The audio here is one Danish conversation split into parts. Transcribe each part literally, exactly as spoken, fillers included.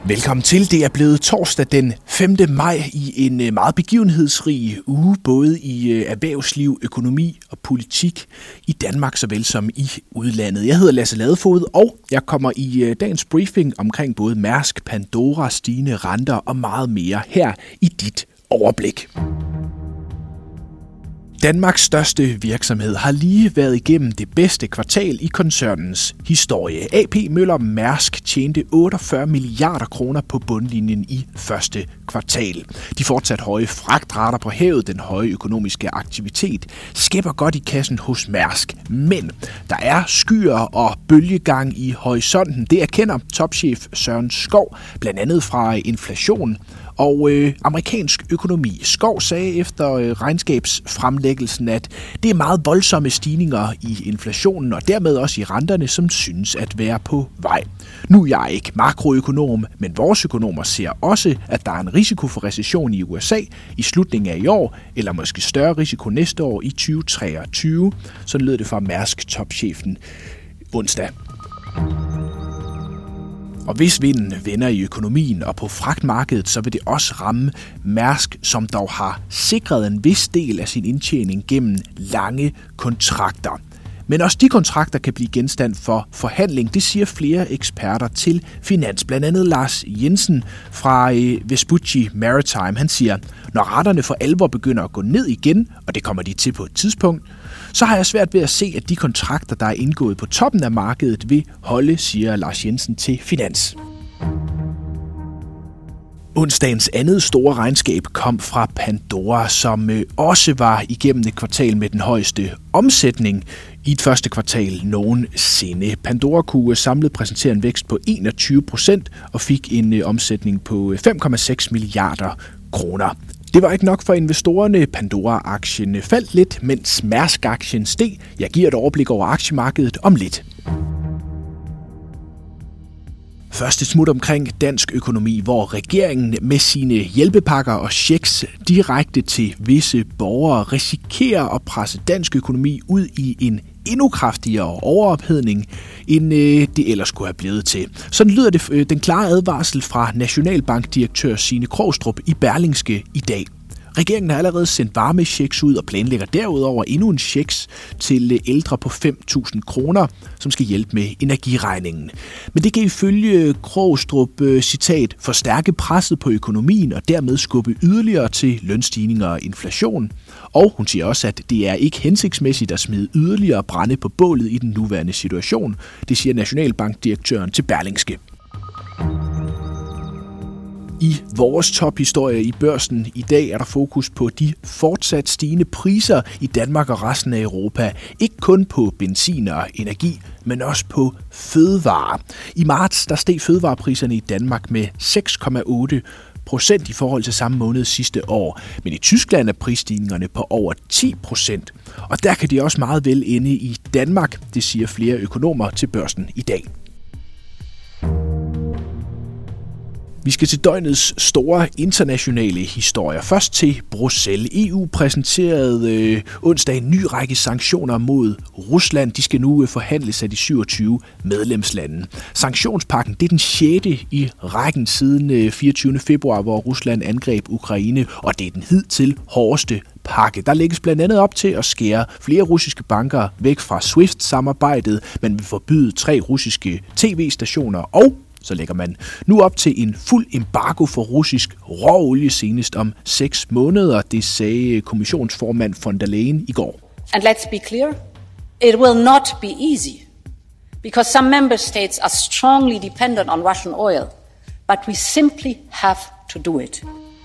Velkommen til. Det er blevet torsdag den femte maj i en meget begivenhedsrig uge, både i erhvervsliv, økonomi og politik i Danmark såvel som i udlandet. Jeg hedder Lasse Ladefoged, og jeg kommer i dagens briefing omkring både Mærsk, Pandora, stigende renter og meget mere her i dit overblik. Danmarks største virksomhed har lige været igennem det bedste kvartal i koncernens historie. A P Møller Mærsk tjente otteogfyrre milliarder kroner på bundlinjen i første kvartal. De fortsat høje fragtrater på havet, den høje økonomiske aktivitet, skæpper godt i kassen hos Mærsk. Men der er skyer og bølgegang i horisonten. Det erkender topchef Søren Skou, blandt andet fra inflation og øh, amerikansk økonomi. Skov sagde efter øh, regnskabsfremlæggelsen, at det er meget voldsomme stigninger i inflationen og dermed også i renterne, som synes at være på vej. Nu er jeg ikke makroøkonom, men vores økonomer ser også, at der er en risiko for recession i U S A i slutningen af i år, eller måske større risiko næste år i tyve treogtyve. Sådan lød det fra Mærsk-topchefen onsdag. Og hvis vinden vender i økonomien og på fragtmarkedet, så vil det også ramme Mærsk, som dog har sikret en vis del af sin indtjening gennem lange kontrakter. Men også de kontrakter kan blive genstand for forhandling, det siger flere eksperter til Finans. Blandt andet Lars Jensen fra Vespucci Maritime. Han siger, når raterne for alvor begynder at gå ned igen, og det kommer de til på et tidspunkt, så har jeg svært ved at se, at de kontrakter, der er indgået på toppen af markedet, vil holde, siger Lars Jensen til Finans. Onsdagens andet store regnskab kom fra Pandora, som også var igennem et kvartal med den højeste omsætning i et første kvartal nogensinde. Pandora kunne samlet præsentere en vækst på enogtyve procent og fik en omsætning på fem komma seks milliarder kroner. Det var ikke nok for investorerne. Pandora-aktien faldt lidt, mens Mærsk-aktien steg. Jeg giver et overblik over aktiemarkedet om lidt. Først et smut omkring dansk økonomi, hvor regeringen med sine hjælpepakker og checks direkte til visse borgere risikerer at presse dansk økonomi ud i en endnu kraftigere overophedning, end øh, det ellers kunne have blevet til. Sådan lyder det øh, den klare advarsel fra Nationalbankdirektør Signe Krogstrup i Berlingske i dag. Regeringen har allerede sendt varmechecks ud og planlægger derudover endnu en checks til ældre på fem tusind kroner, som skal hjælpe med energiregningen. Men det kan ifølge Krogstrup, citat, forstærke presset på økonomien og dermed skubbe yderligere til lønstigninger og inflation. Og hun siger også, at det er ikke hensigtsmæssigt at smide yderligere brænde på bålet i den nuværende situation. Det siger Nationalbankdirektøren til Berlingske. I vores tophistorie i børsen i dag er der fokus på de fortsat stigende priser i Danmark og resten af Europa. Ikke kun på benzin og energi, men også på fødevarer. I marts der steg fødevarepriserne i Danmark med seks komma otte procent i forhold til samme måned sidste år. Men i Tyskland er prisstigningerne på over ti procent. Og der kan de også meget vel ende i Danmark, det siger flere økonomer til børsen i dag. Vi skal til døgnets store internationale historier. Først til Bruxelles. E U præsenterede øh, onsdag en ny række sanktioner mod Rusland. De skal nu øh, forhandles af de syvogtyve medlemslande. Sanktionspakken det er den sjette i rækken siden øh, fireogtyvende februar, hvor Rusland angreb Ukraine, og det er den hidtil hårdeste pakke. Der lægges blandt andet op til at skære flere russiske banker væk fra SWIFT-samarbejdet. Man vil forbyde tre russiske tv-stationer, og så lægger man nu op til en fuld embargo for russisk råolie senest om seks måneder, det sagde kommissionsformand von der Leyen i går. And let's be clear, it will not be easy, because some member states are strongly dependent on Russian oil, but we simply have to do it.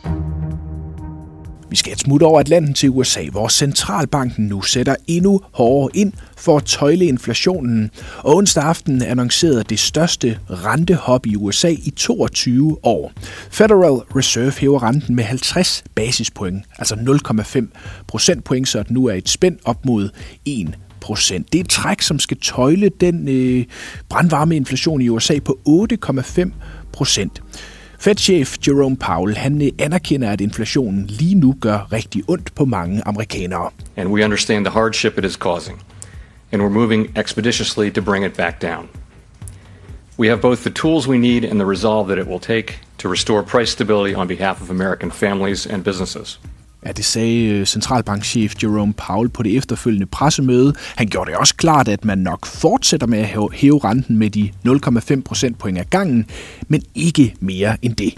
Vi skal et smut over Atlanten til U S A, hvor centralbanken nu sætter endnu hårdere ind for at tøjle inflationen. Og onsdag aften annoncerede det største rentehop i U S A i toogtyve år. Federal Reserve hæver renten med halvtreds basispoint, altså nul komma fem procentpoint, så det nu er et spænd op mod en procent. Det er et træk, som skal tøjle den øh, brandvarme inflation i U S A på otte komma fem procent. Fed-chef Jerome Powell, han anerkender, at inflationen lige nu gør rigtig ondt på mange amerikanere. And we understand the hardship it is causing, and we're moving expeditiously to bring it back down. We have both the tools we need and the resolve that it will take to restore price stability on behalf of American families and businesses. Ja, det sagde centralbankchef Jerome Powell på det efterfølgende pressemøde. Han gjorde det også klart, at man nok fortsætter med at hæve renten med de nul komma fem procentpoint ad gangen, men ikke mere end det.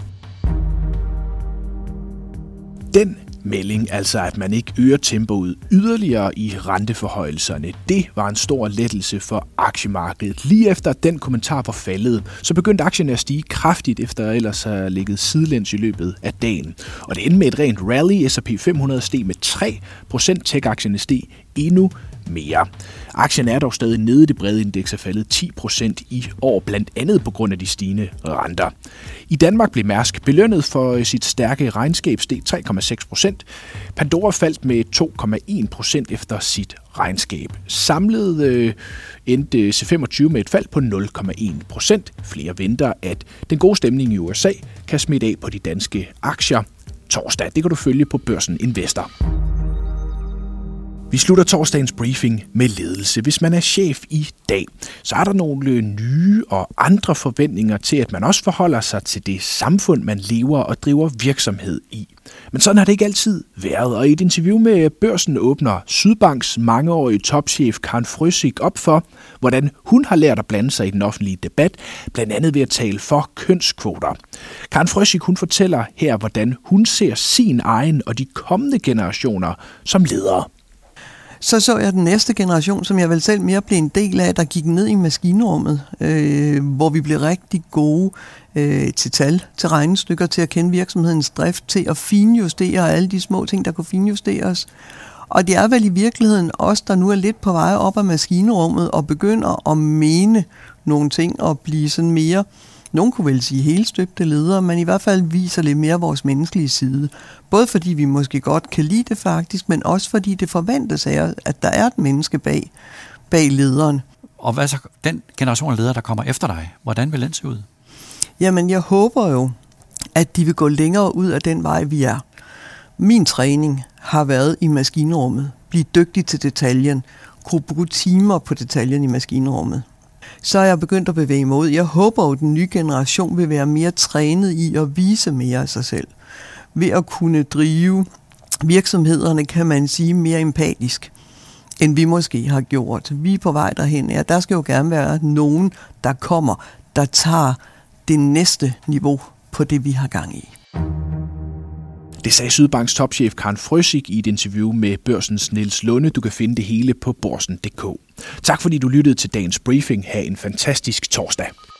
Den melding, altså at man ikke øger tempoet yderligere i renteforhøjelserne, det var en stor lettelse for aktiemarkedet. Lige efter den kommentar var faldet, så begyndte aktierne at stige kraftigt, efter ellers have ligget sidelæns i løbet af dagen. Og det endte med et rent rally. S og P fem hundrede steg med tre procent, tech-aktierne steg endnu mere. Aktien er dog stadig nede. Det brede indeks er faldet ti procent i år, blandt andet på grund af de stigende renter. I Danmark blev Mærsk belønnet for sit stærke regnskab, steg tre komma seks procent. Pandora faldt med to komma en procent efter sit regnskab. Samlet øh, endte C femogtyve med et fald på nul komma en procent. Flere venter, at den gode stemning i U S A kan smitte af på de danske aktier torsdag. Det kan du følge på Børsen Investor. Vi slutter torsdagens briefing med ledelse. Hvis man er chef i dag, så er der nogle nye og andre forventninger til, at man også forholder sig til det samfund, man lever og driver virksomhed i. Men sådan har det ikke altid været, og i et interview med Børsen åbner Sydbanks mangeårige topchef Karen Frøsig op for, hvordan hun har lært at blande sig i den offentlige debat, blandt andet ved at tale for kønskvoter. Karen Frøsig, hun fortæller her, hvordan hun ser sin egen og de kommende generationer som ledere. Så så jeg den næste generation, som jeg vel selv mere blev en del af, der gik ned i maskinrummet, øh, hvor vi blev rigtig gode øh, til tal, til regnestykker, til at kende virksomhedens drift, til at finjustere alle de små ting, der kunne finjusteres. Og det er vel i virkeligheden os, der nu er lidt på vej op af maskinrummet og begynder at mene nogle ting og blive sådan mere, nogen kunne vel sige helstøbte ledere, men i hvert fald viser lidt mere vores menneskelige side. Både fordi vi måske godt kan lide det faktisk, men også fordi det forventes af, at der er et menneske bag, bag lederen. Og hvad så den generation af ledere, der kommer efter dig, hvordan vil den se ud? Jamen, jeg håber jo, at de vil gå længere ud af den vej, vi er. Min træning har været i maskinrummet. Bliv dygtig til detaljen. Kunne bruge timer på detaljen i maskinrummet. Så er jeg begyndt at bevæge mig ud. Jeg håber jo, at den nye generation vil være mere trænet i at vise mere af sig selv. Ved at kunne drive virksomhederne, kan man sige, mere empatisk, end vi måske har gjort. Vi er på vej derhen. Ja, der skal jo gerne være nogen, der kommer, der tager det næste niveau på det, vi har gang i. Det sagde Sydbanks topchef Karen Frøsig i et interview med Børsens Niels Lunde. Du kan finde det hele på borsen punktum d k. Tak fordi du lyttede til dagens briefing. Ha' en fantastisk torsdag.